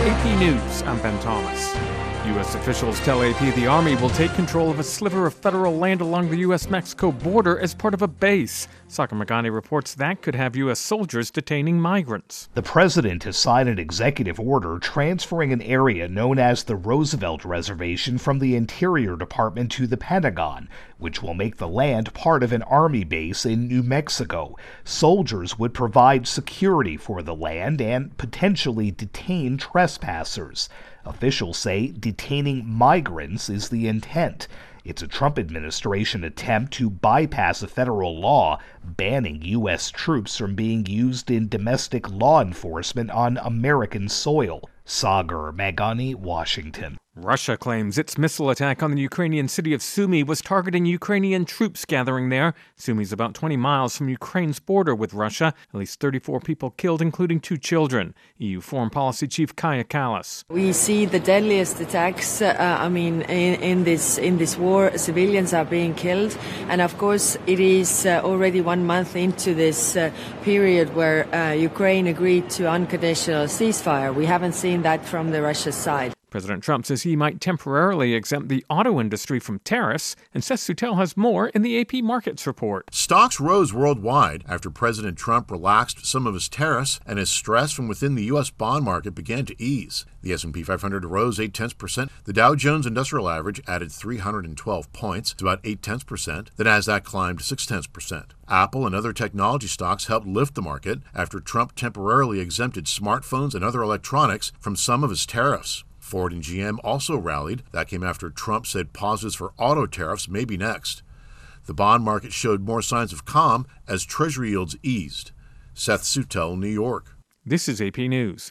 AP News, I'm Ben Thomas. U.S. officials tell AP the Army will take control of a sliver of federal land along the U.S.-Mexico border as part of a base. Sagar Meghani reports that could have U.S. soldiers detaining migrants. The president has signed an executive order transferring an area known as the Roosevelt Reservation from the Interior Department to the Pentagon, which will make the land part of an Army base in New Mexico. Soldiers would provide security for the land and potentially detain trespassers. Officials say detaining migrants is the intent. It's a Trump administration attempt to bypass a federal law banning U.S. troops from being used in domestic law enforcement on American soil. Sagar Meghani, Washington. Russia claims its missile attack on the Ukrainian city of Sumy was targeting Ukrainian troops gathering there. Sumy's about 20 miles from Ukraine's border with Russia. At least 34 people killed, including 2 children. EU Foreign Policy Chief Kaja Kallas. We see the deadliest attacks. In this war, civilians are being killed, and of course, it is already 1 month into this period where Ukraine agreed to unconditional ceasefire. We haven't seen that from the Russia side. President Trump says he might temporarily exempt the auto industry from tariffs, and Seth Soutel has more in the AP Markets report. Stocks rose worldwide after President Trump relaxed some of his tariffs and as stress from within the U.S. bond market began to ease. The S&P 500 rose 0.8%. The Dow Jones Industrial Average added 312 points to about 0.8%. The Nasdaq climbed 0.6%. Apple and other technology stocks helped lift the market after Trump temporarily exempted smartphones and other electronics from some of his tariffs. Ford and GM also rallied. That came after Trump said pauses for auto tariffs may be next. The bond market showed more signs of calm as Treasury yields eased. Seth Soutel, New York. This is AP News.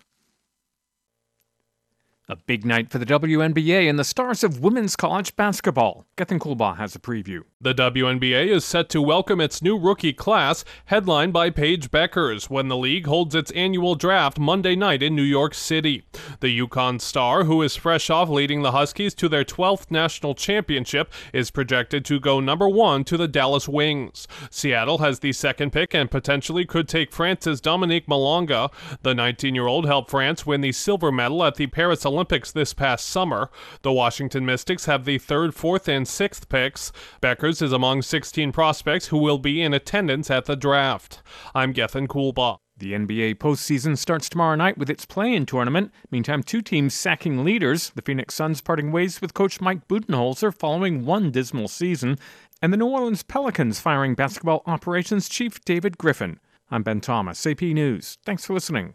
A big night for the WNBA and the stars of women's college basketball. Gethin Coolbaugh has a preview. The WNBA is set to welcome its new rookie class, headlined by Paige Bueckers, when the league holds its annual draft Monday night in New York City. The UConn star, who is fresh off leading the Huskies to their 12th national championship, is projected to go number 1 to the Dallas Wings. Seattle has the second pick and potentially could take France's Dominique Malonga. The 19-year-old helped France win the silver medal at the Paris Olympics this past summer. The Washington Mystics have the 3rd, 4th, and 6th picks. Bueckers is among 16 prospects who will be in attendance at the draft. I'm Gethin Coolbaugh. The NBA postseason starts tomorrow night with its play-in tournament. Meantime, 2 teams sacking leaders. The Phoenix Suns parting ways with coach Mike Budenholzer following 1 dismal season. And the New Orleans Pelicans firing basketball operations chief David Griffin. I'm Ben Thomas, AP News. Thanks for listening.